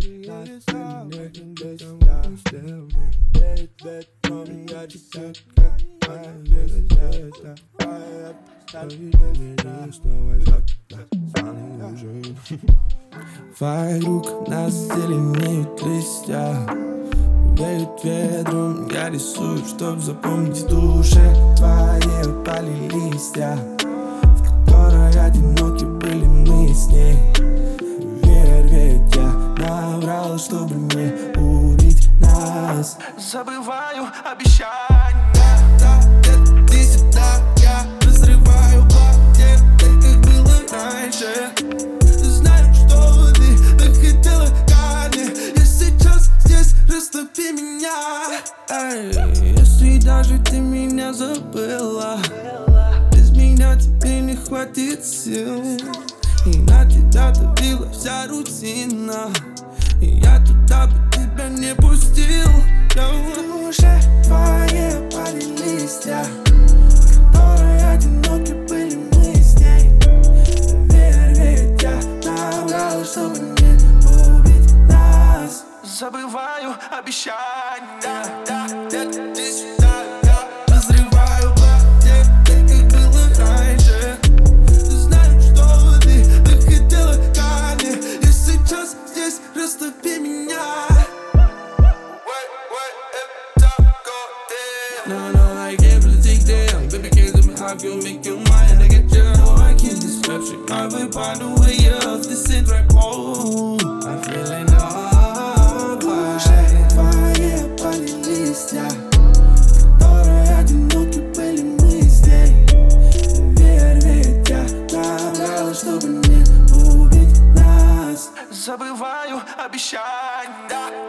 Вокруг нас зеленеют листья, веют ветром, я рисую, чтоб запомнить в душе твои упали листья, в которой одиноки были мы с ней. Верь, ведь я наврал, чтобы не убить нас. Забываю обещания. Ты сюда, я разрываю платье, так как было раньше. Знаю, что ты так хотела ко мне, я сейчас здесь, растопи меня. Если даже ты меня забыла, без меня тебе не хватит сил, и на тебя давила вся рутина, и я туда бы тебя не пустил. В душе твои пали листья, в которой одиноки были мы с ней. Верь, ведь я наврал, чтобы не убить нас. Забываю обещания. Ты сюда, я разрываю платье, так как было раньше. Знаю, что ты так хотела ко мне, я сейчас здесь, растопи меня. No, I can't really take down. Baby, can't tell me how I feel, make you mine. I get you, no, I can't describe shit. My vibe on the way up, this ain't right, oh, I'm feeling all right. Твои пали листья, в которой одиноки были мы с ней. Верь, ведь я наврал, чтобы не убить нас. Забываю обещания.